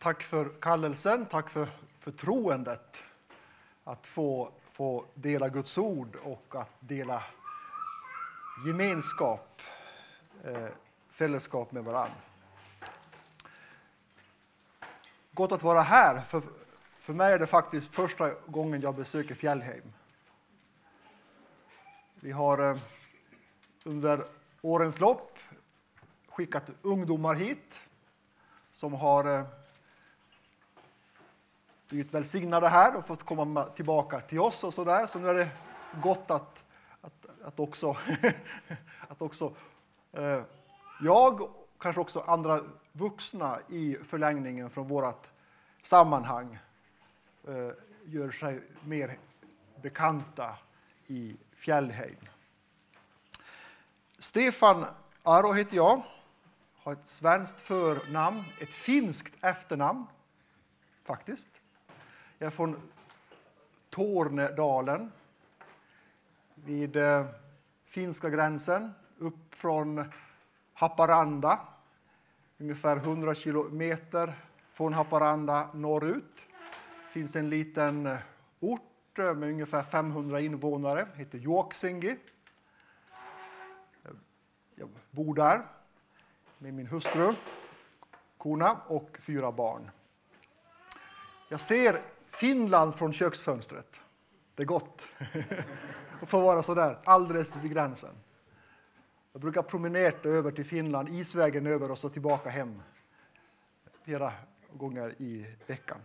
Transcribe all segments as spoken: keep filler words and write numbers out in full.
tack för kallelsen, tack för förtroendet att få, få dela Guds ord och att dela gemenskap, eh, fällskap med varann. Gott att vara här, för, för mig är det faktiskt första gången jag besöker Fjällheim. Vi har eh, under årens lopp skickat ungdomar hit som har eh, blivit välsignade här och fått komma tillbaka till oss och så där. Så nu är det gott att, att, att också, att också eh, jag och kanske också andra vuxna i förlängningen från vårt sammanhang eh, gör sig mer bekanta i Fjällheim. Stefan Aro heter jag, har ett svenskt förnamn, ett finskt efternamn faktiskt. Jag är från Tornedalen vid eh, finska gränsen, upp från Haparanda, ungefär hundra kilometer från Haparanda norrut. Det finns en liten ort med ungefär femhundra invånare, heter Juoksengi. Jag bor där med min hustru, kona och fyra barn. Jag ser Finland från köksfönstret. Det är gott att få vara så där, alldeles vid gränsen. Jag brukar promenera över till Finland, isvägen över och så tillbaka hem flera gånger i veckan.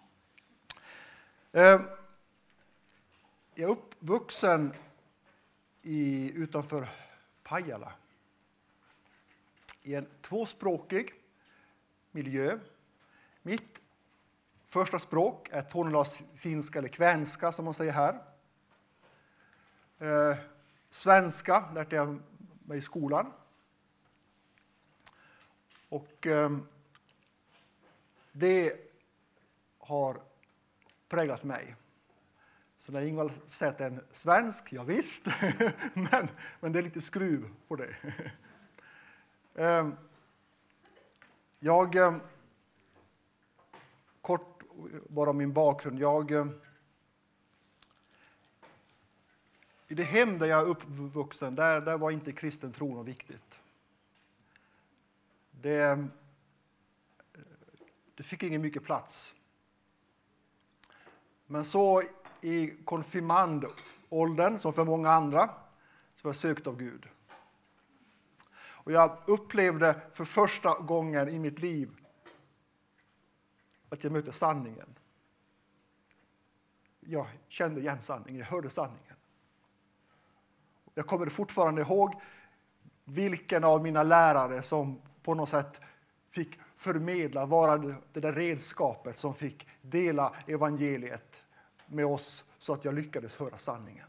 Jag är uppvuxen i, utanför Pajala i en tvåspråkig miljö. Mitt första språk är tornedalsfinska eller kvänska som man säger här. Eh, svenska lärde jag mig i skolan. Och eh, det har präglat mig. Så när Ingvar säger att det är en svensk, ja visst, men, men det är lite skruv på det. eh, jag... Eh, kort bara om min bakgrund. Jag, I det hem där jag är uppvuxen, där, där var inte kristen tro något viktigt. Det, det fick ingen mycket plats. Men så i konfirmandåldern, som för många andra, så var jag sökt av Gud. Och jag upplevde för första gången i mitt liv att jag mötte sanningen. Jag kände igen sanningen, jag hörde sanningen. Jag kommer fortfarande ihåg vilken av mina lärare som på något sätt fick förmedla, vara det där redskapet som fick dela evangeliet med oss så att jag lyckades höra sanningen.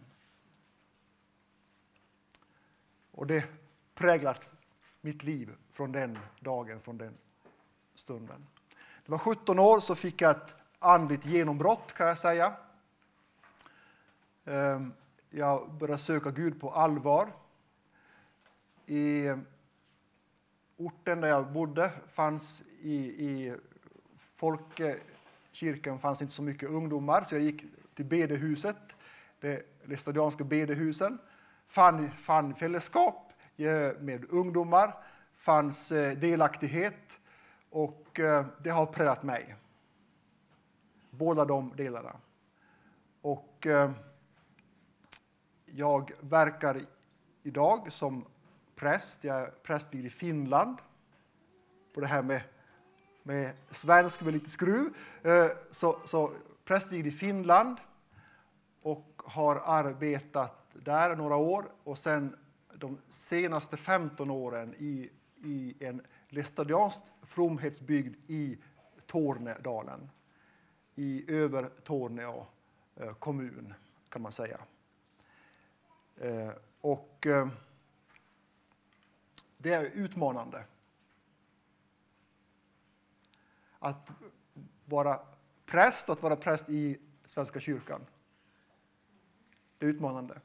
Och det präglat mitt liv från den dagen, från den stunden. Det var sjutton år så fick jag ett andligt genombrott kan jag säga. Jag började söka Gud på allvar. I orten där jag bodde fanns i, i Folkekyrkan fanns inte så mycket ungdomar. Så jag gick till bedehuset, det lestadianska bedehusen. Fann, fann fällskap med ungdomar, fanns delaktighet. Och det har präglat mig. Båda de delarna. Och jag verkar idag som präst. Jag är prästvigd i Finland. På det här med, med svensk med lite skruv. Så, så prästvigd i Finland. Och har arbetat där några år. Och sen de senaste femton åren i, i en lestadiansk fromhetsbygd i Tornedalen. I Övertorneå kommun kan man säga. Och det är utmanande. Att vara präst, att vara präst i Svenska kyrkan. Det är utmanande.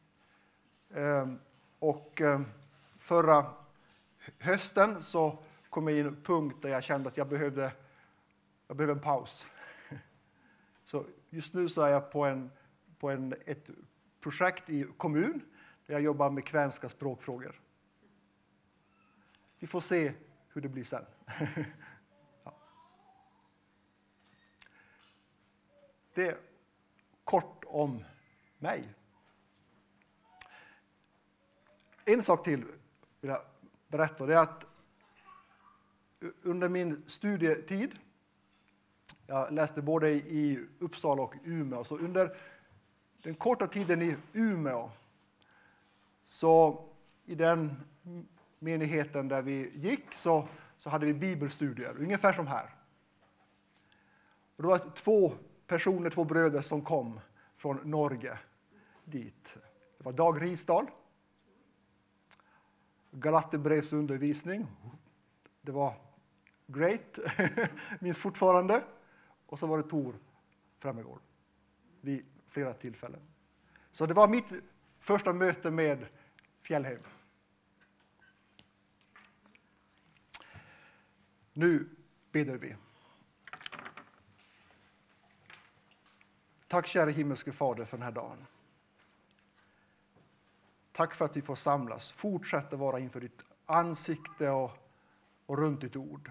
Och förra hösten så kom jag in en punkt där jag kände att jag behövde, jag behövde en paus. Så just nu så är jag på, en, på en, ett projekt i kommun där jag jobbar med kvenska språkfrågor. Vi får se hur det blir sen. Ja. Det är kort om mig. En sak till vill jag berätta. Det är att under min studietid, jag läste både i Uppsala och Umeå, så under den korta tiden i Umeå, så i den menigheten där vi gick så, så hade vi bibelstudier, ungefär som här. Och det var två personer, två bröder som kom från Norge dit. Det var Dag Risdal, Galaterbrevs undervisning. Det var great, minns fortfarande. Och så var det Tor Främmegård vid flera tillfällen. Så det var mitt första möte med Fjällhem. Nu beder vi. Tack kära himmelske Fader för den här dagen. Tack för att vi får samlas, fortsätta vara inför ditt ansikte och, och runt ditt ord.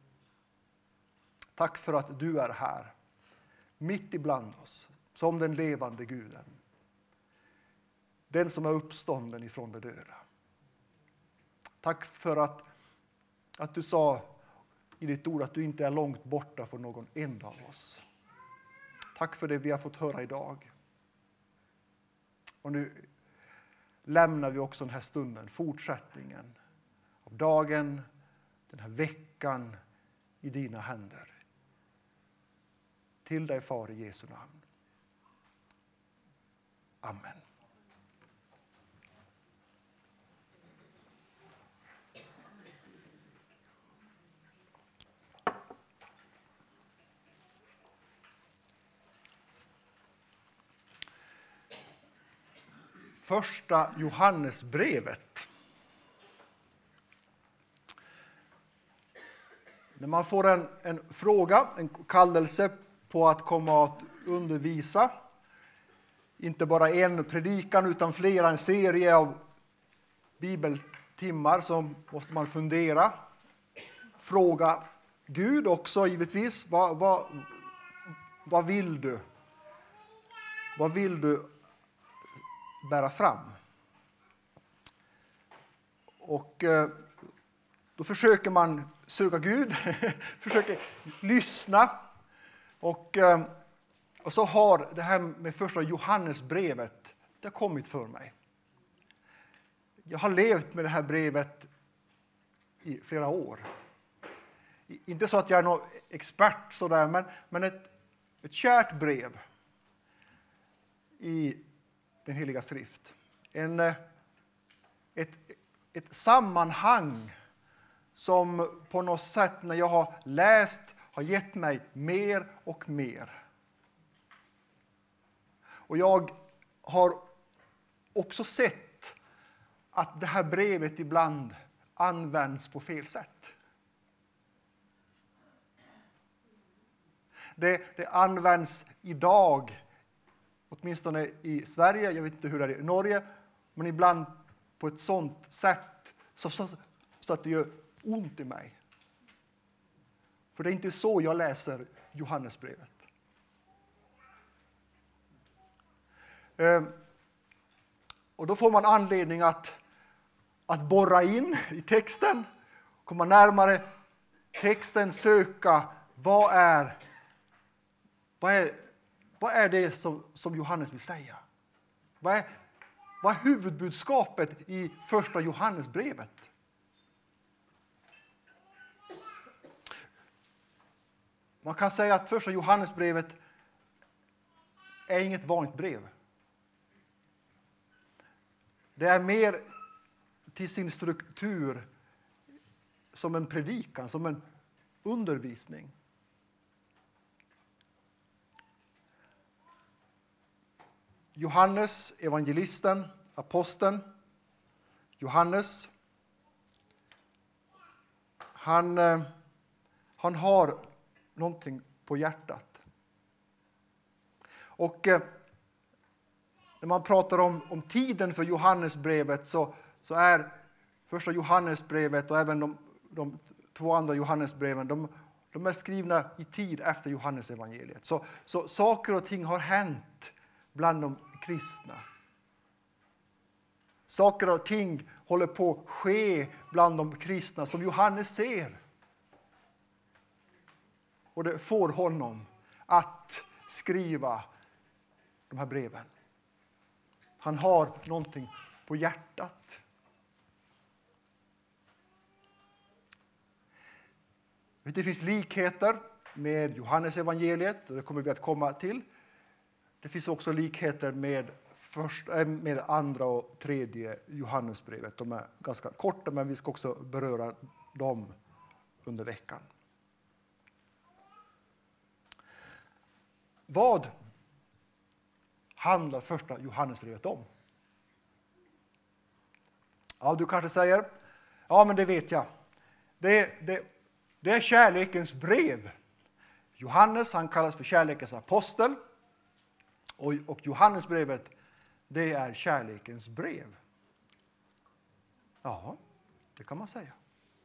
Tack för att du är här, mitt ibland oss, som den levande Guden. Den som är uppstånden ifrån de döda. Tack för att, att du sa i ditt ord att du inte är långt borta från någon enda av oss. Tack för det vi har fått höra idag. Och nu lämnar vi också den här stunden, fortsättningen av dagen, den här veckan i dina händer. Till dig, Far, i Jesu namn. Amen. Första Johannesbrevet. När man får en, en fråga, en kallelse på att komma att undervisa, inte bara en predikan utan flera, en serie av bibeltimmar, så måste man fundera. Fråga Gud också givetvis, vad, vad, vad vill du? Vad vill du bära fram? Och då försöker man söka Gud, försöker lyssna. Och, och så har det här med första Johannesbrevet, det har kommit för mig. Jag har levt med det här brevet i flera år. Inte så att jag är någon expert sådär, men, men ett, ett kärt brev i den heliga skrift. En, ett, ett sammanhang som på något sätt när jag har läst har gett mig mer och mer. Och jag har också sett att det här brevet ibland används på fel sätt. Det, det används idag, åtminstone i Sverige, jag vet inte hur det är i Norge, men ibland på ett sådant sätt så, så, så att det gör ont i mig. För det är inte så jag läser Johannesbrevet. Ehm, och då får man anledning att, att borra in i texten, komma närmare texten, söka vad är, vad är, vad är det som, som Johannes vill säga? Vad är, vad är huvudbudskapet i första Johannesbrevet? Man kan säga att första Johannesbrevet är inget vanligt brev. Det är mer till sin struktur som en predikan, som en undervisning. Johannes, evangelisten, aposteln, Johannes, Han, eh, han har någonting på hjärtat. Och eh, när man pratar om, om tiden för Johannesbrevet så, så är första Johannesbrevet och även de, de två andra Johannesbreven, de, de är skrivna i tid efter Johannesevangeliet. Så, så saker och ting har hänt bland de kristna. Saker och ting håller på att ske bland de kristna som Johannes ser. Och det får honom att skriva de här breven. Han har någonting på hjärtat. Det finns likheter med Johannes evangeliet, och det kommer vi att komma till. Det finns också likheter med, första, med andra och tredje Johannesbrevet. De är ganska korta, men vi ska också beröra dem under veckan. Vad handlar första Johannesbrevet om? Ja, du kanske säger, ja men det vet jag. Det, det, det är kärlekens brev. Johannes, han kallas för kärlekens apostel. Och, och Johannesbrevet, det är kärlekens brev. Ja, det kan man säga.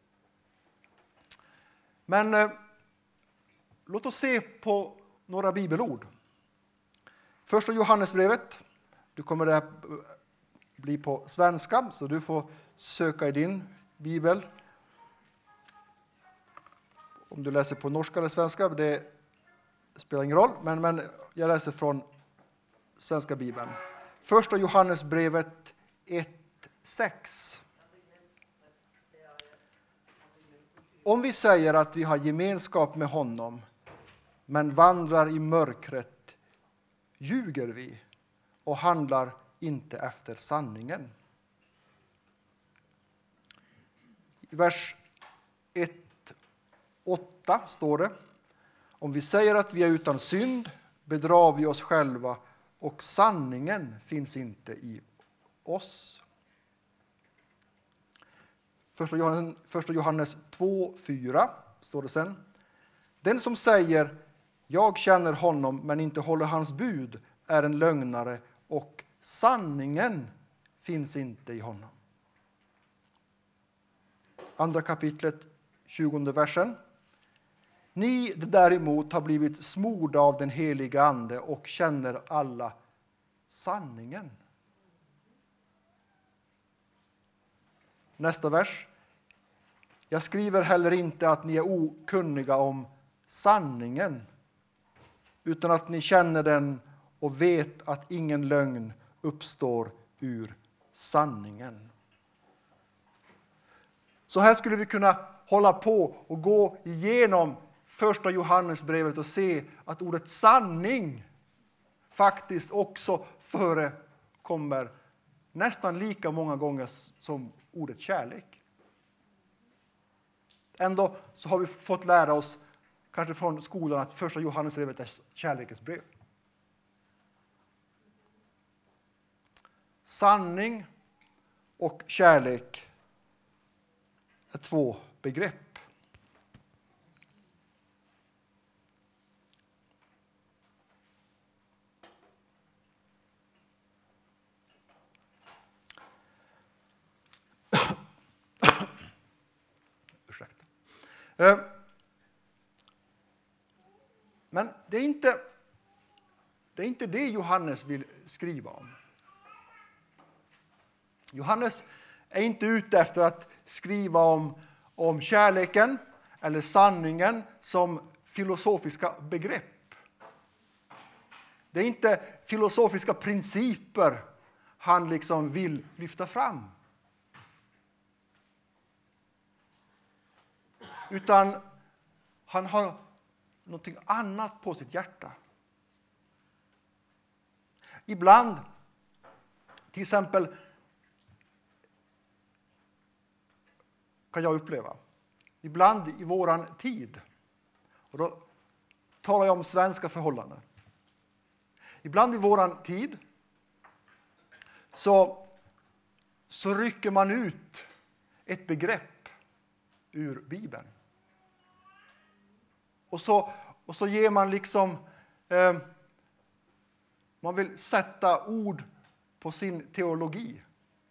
Men eh, låt oss se på några bibelord. Första Johannesbrevet, du kommer det bli på svenska, så du får söka i din bibel. Om du läser på norska eller svenska, det spelar ingen roll, men, men jag läser från svenska bibeln. Första Johannesbrevet ett sex. Om vi säger att vi har gemenskap med honom, men vandrar i mörkret, ljuger vi och handlar inte efter sanningen. I vers ett åtta står det: om vi säger att vi är utan synd, bedrar vi oss själva och sanningen finns inte i oss. Första Johannes, första Johannes två fyra står det sen: den som säger jag känner honom men inte håller hans bud är en lögnare och sanningen finns inte i honom. Andra kapitlet, tjugonde versen. Ni däremot har blivit smorda av den heliga ande och känner alla sanningen. Nästa vers. Jag skriver heller inte att ni är okunniga om sanningen, utan att ni känner den och vet att ingen lögn uppstår ur sanningen. Så här skulle vi kunna hålla på och gå igenom första Johannesbrevet och se att ordet sanning faktiskt också förekommer nästan lika många gånger som ordet kärlek. Ändå så har vi fått lära oss, kanske från skolan, att första Johannesbrevet är kärlekens brev. Sanning och kärlek är två begrepp. Ursäkta. Men det är inte det är inte det Johannes vill skriva om. Johannes är inte ute efter att skriva om, om kärleken eller sanningen som filosofiska begrepp. Det är inte filosofiska principer han liksom vill lyfta fram. Utan han har något annat på sitt hjärta. Ibland, till exempel, kan jag uppleva, ibland i våran tid, och då talar jag om svenska förhållanden. Ibland i våran tid så, så rycker man ut ett begrepp ur Bibeln. Och så, och så ger man liksom, eh, man vill sätta ord på sin teologi.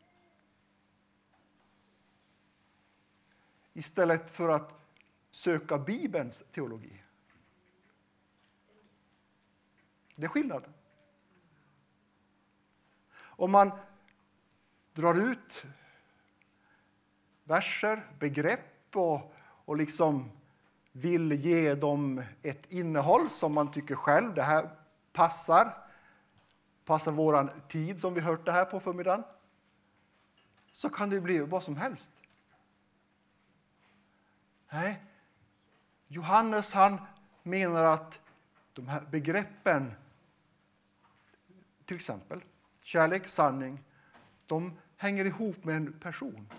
Istället för att söka Bibelns teologi. Det är skillnad. Om man drar ut verser, begrepp och, och liksom vill ge dem ett innehåll som man tycker själv, det här passar, passar våran tid som vi hört det här på förmiddagen, så kan det bli vad som helst. Nej, Johannes han menar att de här begreppen, till exempel kärlek, sanning, de hänger ihop med en person.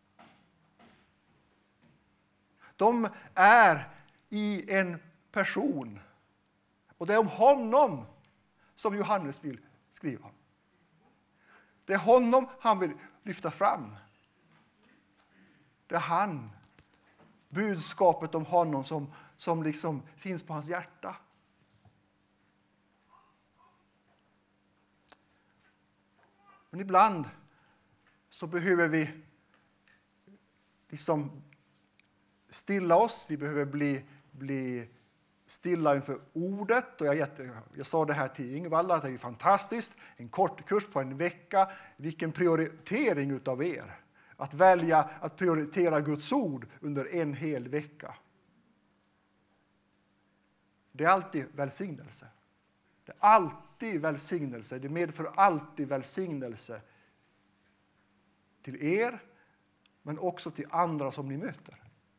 De är i en person. Och det är om honom som Johannes vill skriva. Det är honom han vill lyfta fram. Det är han. Budskapet om honom som, som liksom finns på hans hjärta. Men ibland så behöver vi liksom stilla oss. Vi behöver bli, bli stilla inför ordet. Och jag, jag sa det här till Ingvalla, att det är fantastiskt. En kort kurs på en vecka. Vilken prioritering utav er. Att välja att prioritera Guds ord under en hel vecka. Det är alltid välsignelse. Det är alltid välsignelse. Det medför alltid välsignelse till er, men också till andra som ni möter.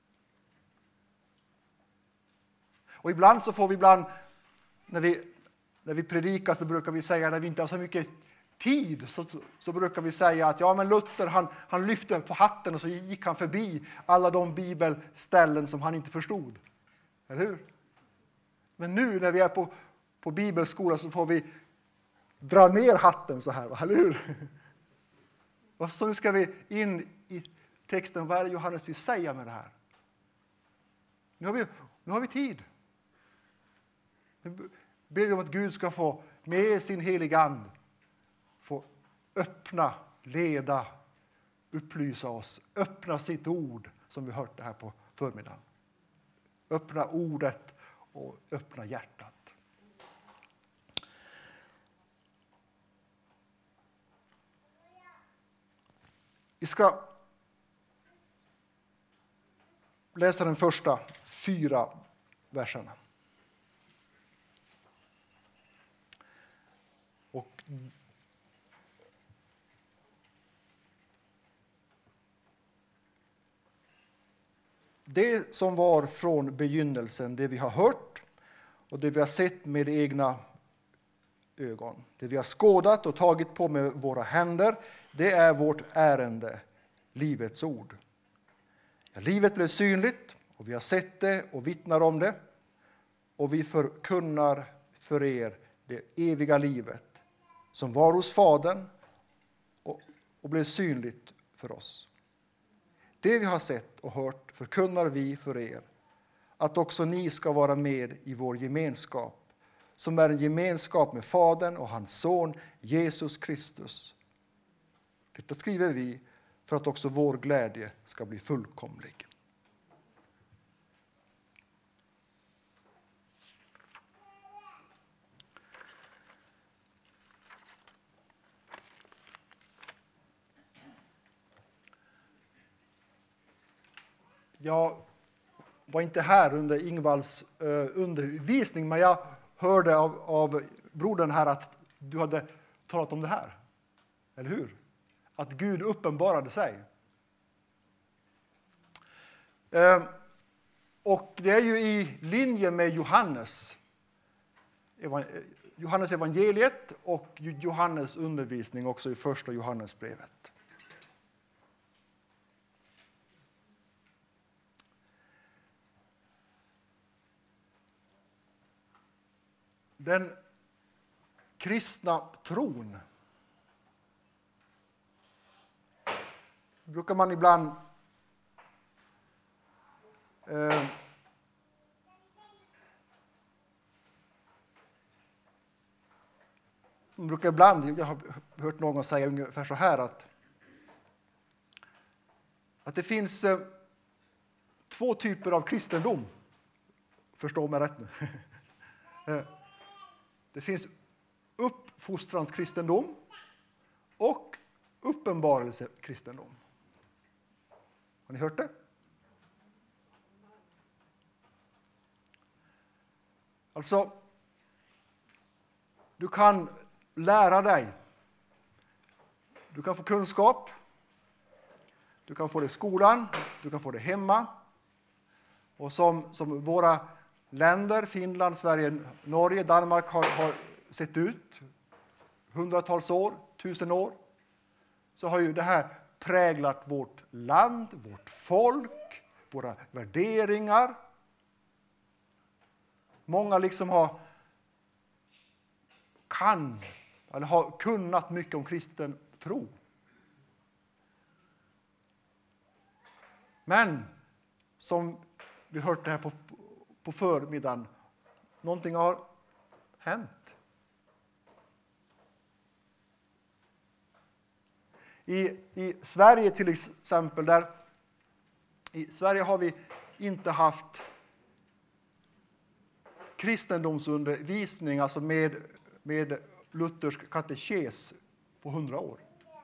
Och ibland så får vi ibland, när vi, när vi predikar så brukar vi säga, när vi inte har så mycket tid, så, så brukar vi säga att ja, men Luther han, han lyfte på hatten och så gick han förbi alla de bibelställen som han inte förstod. Eller hur? Men nu när vi är på, på bibelskola så får vi dra ner hatten så här, eller hur? Och så nu ska vi in i texten, vad är det Johannes vill säga med det här? Nu har vi, nu har vi tid. Nu ber vi om att Gud ska få med sin heliga ande få öppna, leda, upplysa oss, öppna sitt ord som vi hört det här på förmiddagen. Öppna ordet och öppna hjärtat. Vi ska läsa den första fyra verserna. Och det som var från begynnelsen, det vi har hört och det vi har sett med egna ögon. Det vi har skådat och tagit på med våra händer, det är vårt ärende, livets ord. Ja, livet blev synligt och vi har sett det och vittnar om det. Och vi förkunnar för er det eviga livet som var hos Fadern och, och blev synligt för oss. Det vi har sett och hört förkunnar vi för er, att också ni ska vara med i vår gemenskap, som är en gemenskap med Fadern och hans son Jesus Kristus. Detta skriver vi för att också vår glädje ska bli fullkomlig. Jag var inte här under Ingvalls uh, undervisning, men jag hörde av, av brodern här att du hade talat om det här. Eller hur? Att Gud uppenbarade sig. Uh, och det är ju i linje med Johannes. Johannes evangeliet och Johannes undervisning också i första Johannesbrevet. Den kristna tron brukar man ibland Eh, jag brukar ibland, jag har hört någon säga ungefär så här att, att det finns eh, två typer av kristendom. Förstå mig rätt nu. eh, det finns uppfostranskristendom och uppenbarelsekristendom. Har ni hört det? Alltså, du kan lära dig. Du kan få kunskap. Du kan få det i skolan. Du kan få det hemma. Och som, som våra länder, Finland, Sverige, Norge, Danmark har, har sett ut hundratals år, tusen år, så har ju det här präglat vårt land, vårt folk, våra värderingar. Många liksom har kan eller har kunnat mycket om kristen tro. Men som vi hört det här på, på förmiddagen, någonting har hänt. I, I Sverige till exempel, där i Sverige har vi inte haft kristendomsundervisning, alltså med, med luthersk katekes på hundra år.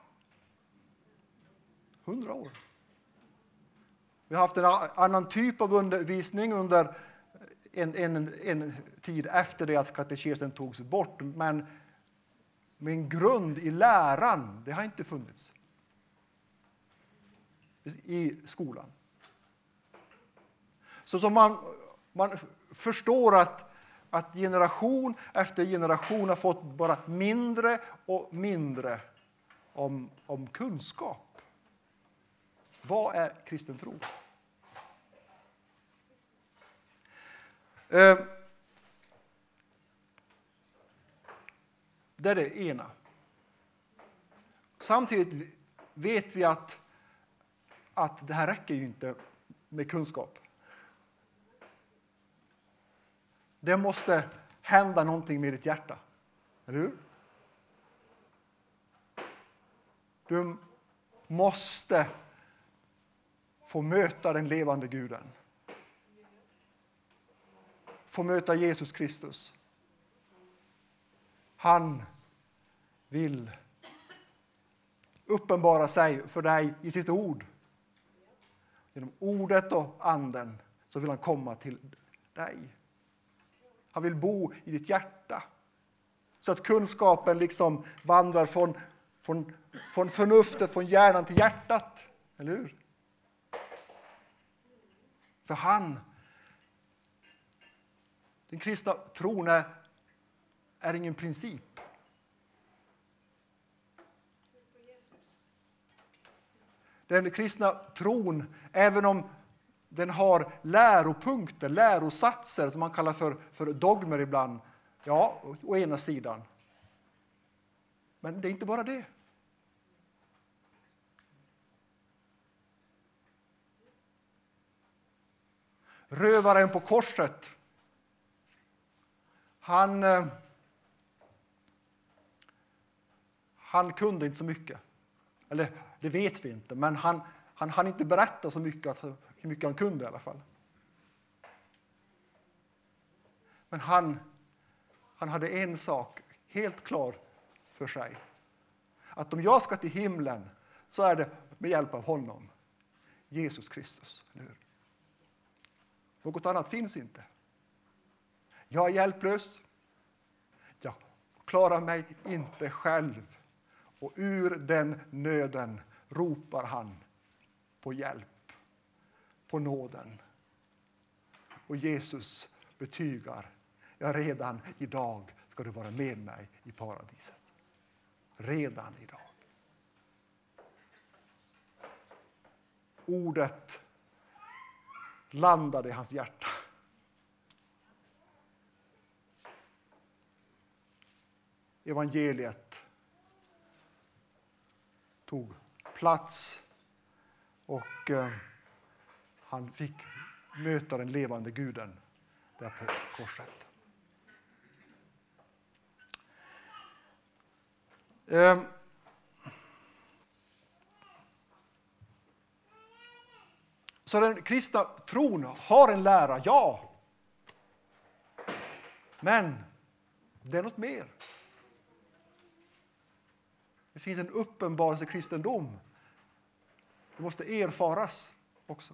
Hundra år. Vi har haft en annan typ av undervisning under en, en, en tid efter det att katekesen togs bort. Men min grund i läran, det har inte funnits i skolan. Så som man, man förstår att, att generation efter generation har fått bara mindre och mindre om, om kunskap. Vad är kristen tro? Eh, det är det ena. Samtidigt vet vi att, att det här räcker ju inte med kunskap. Det måste hända någonting med ditt hjärta. Eller hur? Du måste få möta den levande Guden. Få möta Jesus Kristus. Han vill uppenbara sig för dig i sitt ord. Genom ordet och anden så vill han komma till dig. Han vill bo i ditt hjärta. Så att kunskapen liksom vandrar från, från, från förnuftet, från hjärnan till hjärtat. Eller hur? För han, den kristna tron är, är ingen princip. Den kristna tron, även om den har läropunkter, lärosatser som man kallar för, för dogmer ibland. Ja, å ena sidan. Men det är inte bara det. Rövaren på korset. Han, han kunde inte så mycket. Eller det vet vi inte, men han, han hann inte berätta så mycket, att, hur mycket han kunde i alla fall. Men han, han hade en sak helt klar för sig. Att om jag ska till himlen så är det med hjälp av honom. Jesus Kristus. Eller hur? Något annat finns inte. Jag är hjälplös. Jag klarar mig inte själv. Och ur den nöden ropar han på hjälp, på nåden. Och Jesus betygar, ja, redan idag ska du vara med mig i paradiset. Redan idag. Ordet landade i hans hjärta. Evangeliet tog plats och eh, han fick möta den levande Guden där på korset. Ehm. Så den kristna tron har en lära, ja. Men det är något mer. Det finns en uppenbarelse kristendom. Det måste erfaras också.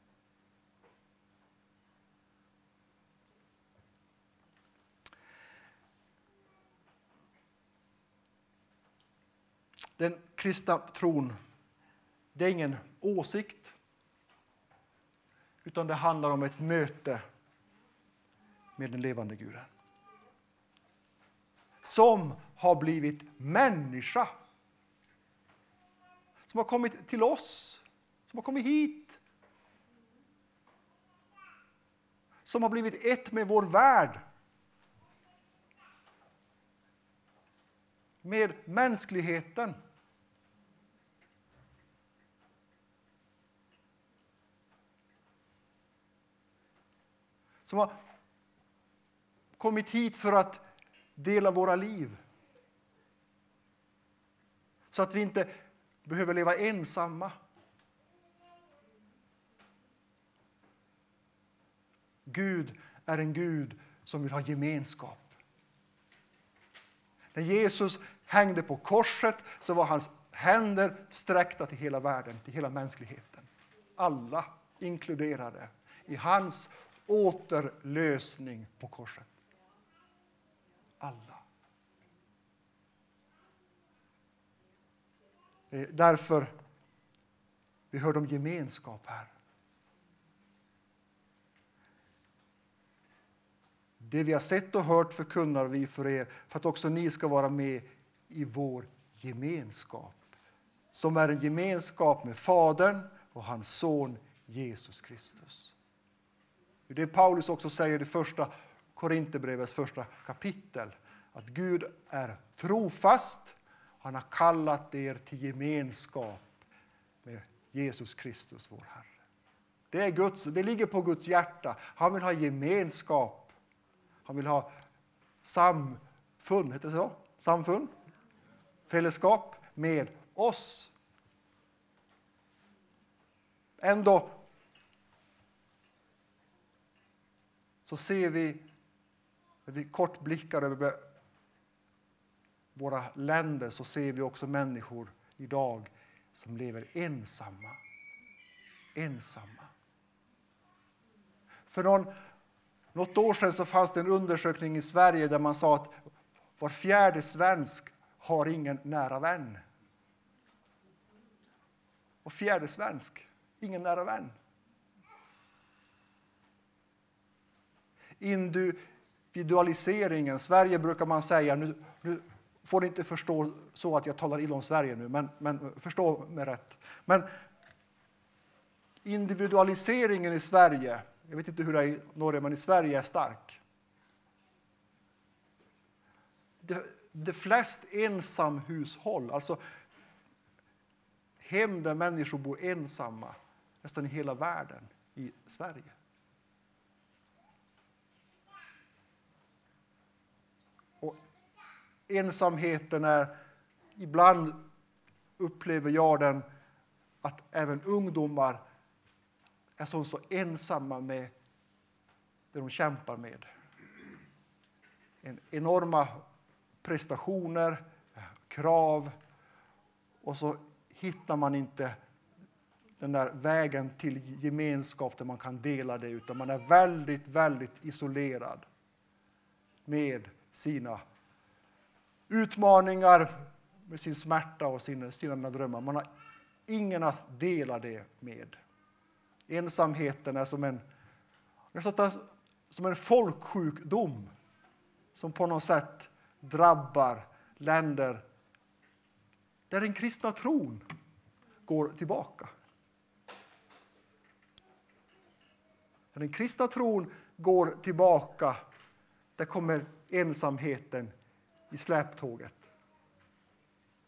Den kristna tron, det är ingen åsikt, utan det handlar om ett möte med den levande Guden. Som har blivit människa. Som har kommit till oss. Som har kommit hit. Som har blivit ett med vår värld. Med mänskligheten. Som har kommit hit för att dela våra liv. Så att vi inte behöver leva ensamma. Gud är en Gud som vill ha gemenskap. När Jesus hängde på korset så var hans händer sträckta till hela världen, till hela mänskligheten. Alla inkluderade i hans återlösning på korset. Alla. Därför vi hör om gemenskap här. Det vi har sett och hört förkunnar vi för er, för att också ni ska vara med i vår gemenskap. Som är en gemenskap med Fadern och hans son Jesus Kristus. Det Paulus också säger i första Korinthierbrevets första kapitel. Att Gud är trofast. Han har kallat er till gemenskap med Jesus Kristus, vår Herre. Det, är Guds, det ligger på Guds hjärta. Han vill ha gemenskap. Han vill ha samfund, heter det så? Samfund? Fällskap med oss. Ändå så ser vi, när vi kort blickar över våra länder, så ser vi också människor idag som lever ensamma. Ensamma. För någon, något år sedan så fanns det en undersökning i Sverige där man sa att var fjärde svensk har ingen nära vän. Var fjärde svensk, ingen nära vän. Individualiseringen. Sverige brukar man säga, nu, nu får ni inte förstå så att jag talar illa om Sverige nu, men, men förstå mig rätt. Men individualiseringen i Sverige, jag vet inte hur det är i Norge, men i Sverige är stark. Det, det flest ensamhushåll, alltså hem där människor bor ensamma, nästan i hela världen, i Sverige. Och ensamheten är, ibland upplever jag den, att även ungdomar är så, så ensamma med det de kämpar med. En enorma prestationer, krav, och så hittar man inte den där vägen till gemenskap där man kan dela det, utan man är väldigt, väldigt isolerad med sina utmaningar, med sin smärta och sina, sina drömmar. Man har ingen att dela det med. Ensamheten är som en, nästan som en folksjukdom som på något sätt drabbar länder där den kristna tron går tillbaka. När den kristna tron går tillbaka, där kommer ensamheten i släptåget.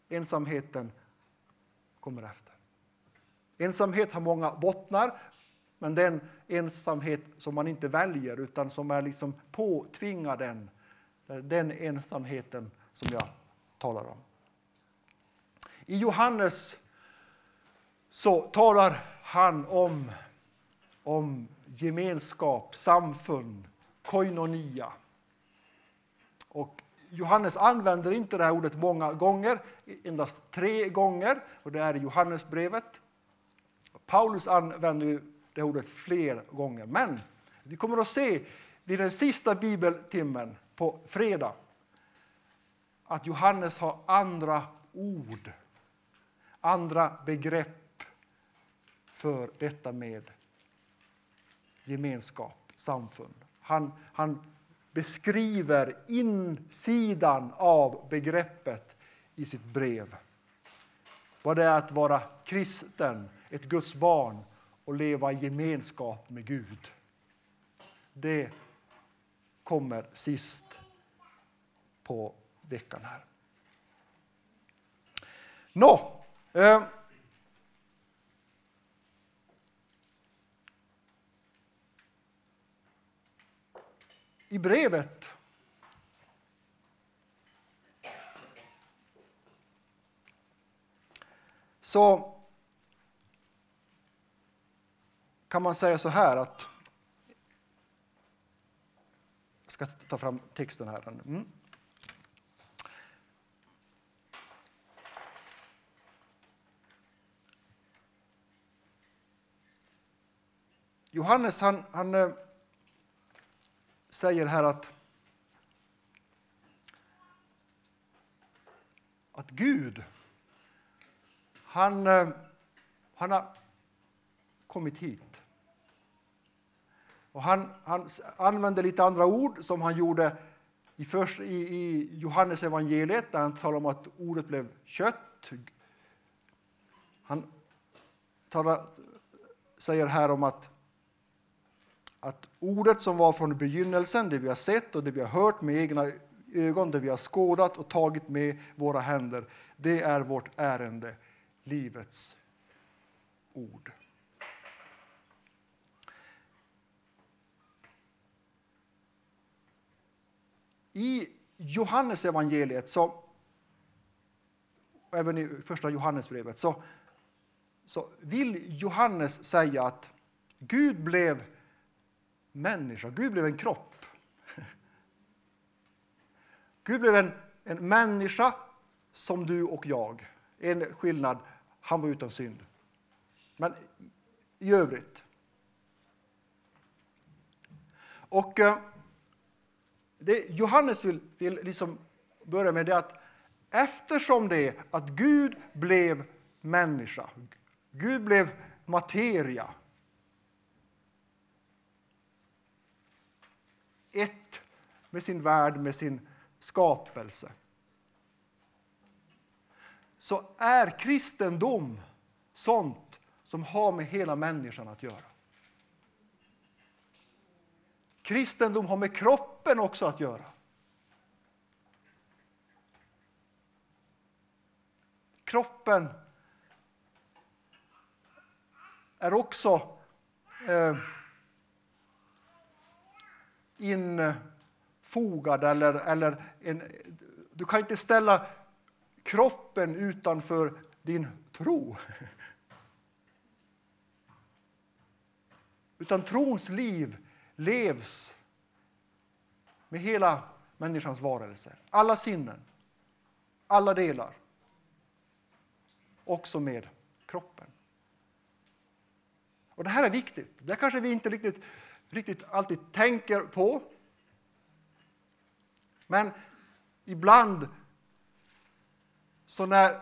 Ensamheten kommer efter. Ensamhet har många bottnar. Men den ensamhet som man inte väljer utan som är liksom påtvingad den. Den ensamheten som jag talar om. I Johannes så talar han om, om gemenskap, samfund, koinonia. Och Johannes använder inte det här ordet många gånger, endast tre gånger, och det är i Johannesbrevet. Paulus använder det ordet fler gånger, men vi kommer att se vid den sista bibeltimmen på fredag att Johannes har andra ord, andra begrepp för detta med gemenskap, samfund. Han, han beskriver insidan av begreppet i sitt brev. Vad det är att vara kristen, ett Guds barn och leva i gemenskap med Gud. Det kommer sist på veckan här. Nå, eh, i brevet så kan man säga så här att jag ska ta fram texten här. Mm. Johannes han, han äh, säger här att att Gud han, äh, han har kommit hit. Och han, han använder lite andra ord som han gjorde i, först, i, i Johannes evangeliet där han talar om att ordet blev kött. Han talar, säger här om att, att ordet som var från begynnelsen, det vi har sett och det vi har hört med egna ögon, det vi har skådat och tagit med våra händer, det är vårt ärende, livets ord. I Johannes evangeliet så, och även i första Johannesbrevet, så, så vill Johannes säga att Gud blev människa, Gud blev en kropp. Gud blev en, en människa som du och jag. En skillnad, han var utan synd. Men i övrigt. Och det Johannes vill, vill liksom börja med det att eftersom det att Gud blev människa, Gud blev materia, ett med sin värld, med sin skapelse, så är kristendom sånt som har med hela människan att göra. Kristendom har med kroppen också att göra. Kroppen är också eh, infogad eller, eller en, du kan inte ställa kroppen utanför din tro. Utan trons liv levs med hela människans varelse. Alla sinnen, alla delar. Också med kroppen. Och det här är viktigt. Det kanske vi inte riktigt, riktigt alltid tänker på. Men ibland så när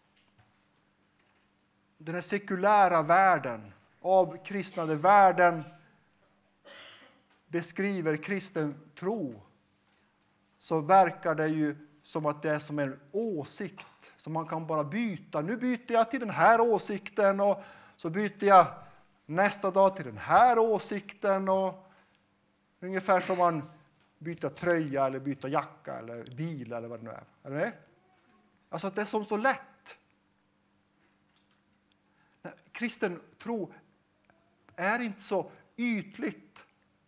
den här sekulära världen, avkristnade världen beskriver kristen tro, så verkar det ju som att det är som en åsikt som man kan bara byta. Nu byter jag till den här åsikten och så byter jag nästa dag till den här åsikten. Och ungefär som man byter tröja eller byter jacka eller bil eller vad det nu är. Är det med? Alltså att det är som så lätt. Kristen tro är inte så ytligt.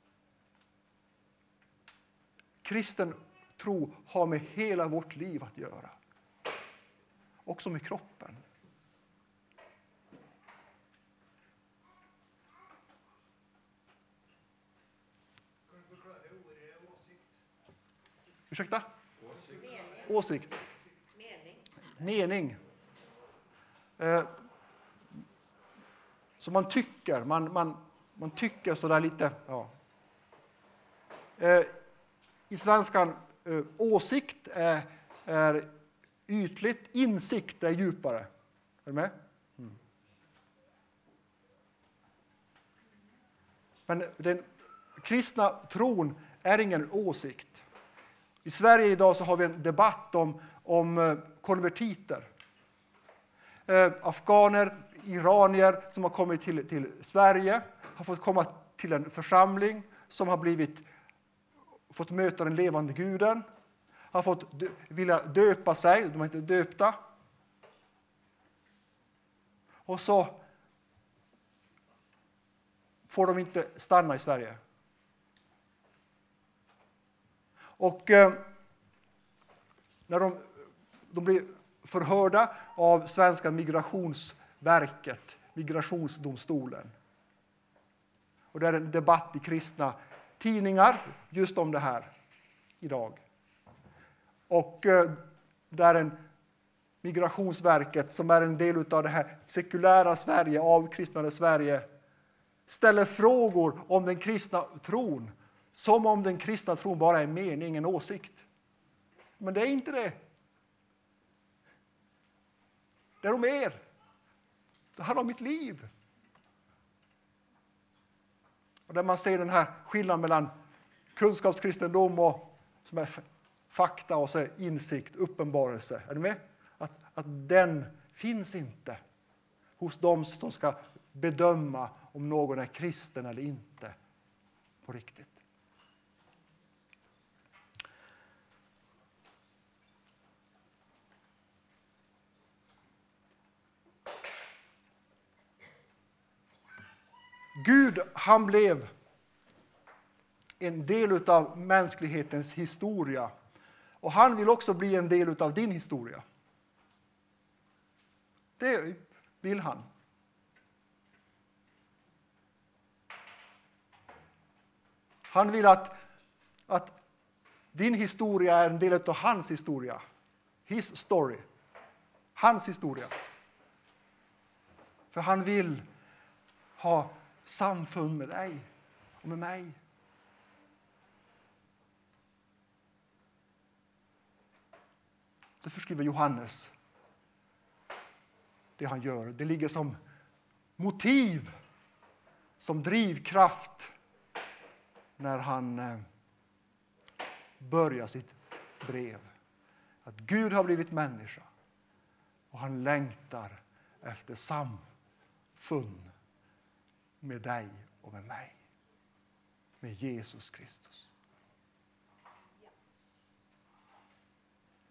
Kristen tro har med hela vårt liv att göra. Också med kroppen. Ursäkta? Åsikt. Åsikt. Mening. Mening. Eh, så man tycker, man, man, man tycker sådär lite. Ja. Eh, I svenskan, eh, åsikt är, är ytligt, insikt är djupare. Är du med? Mm. Men den kristna tron är ingen åsikt. I Sverige idag så har vi en debatt om, om konvertiter. Eh, afghaner, iranier som har kommit till, till Sverige har fått komma till en församling som har blivit, fått möta den levande guden. Har fått dö, vilja döpa sig, de är inte döpta. Och så får de inte stanna i Sverige. Och eh, när de, de blir förhörda av svenska migrationsverket, migrationsdomstolen. Och det är en debatt i kristna tidningar just om det här idag. Och eh, där en migrationsverket som är en del av det här sekulära Sverige, avkristnade Sverige, ställer frågor om den kristna tron. Som om den kristna tron bara är mening, en åsikt. Men det är inte det. Det är om er. Det handlar om mitt liv. Och där man ser den här skillnaden mellan kunskapskristendom och som är fakta och så är insikt, uppenbarelse. Är du med? Att, att den finns inte hos dem som ska bedöma om någon är kristen eller inte på riktigt. Gud, han blev en del av mänsklighetens historia. Och han vill också bli en del av din historia. Det vill han. Han vill att, att din historia är en del av hans historia. His story. Hans historia. För han vill ha samfund med dig och med mig. Det förskriver Johannes. Det han gör. Det ligger som motiv, som drivkraft när han börjar sitt brev. Att Gud har blivit människa och han längtar efter samfund med dig och med mig. Med Jesus Kristus.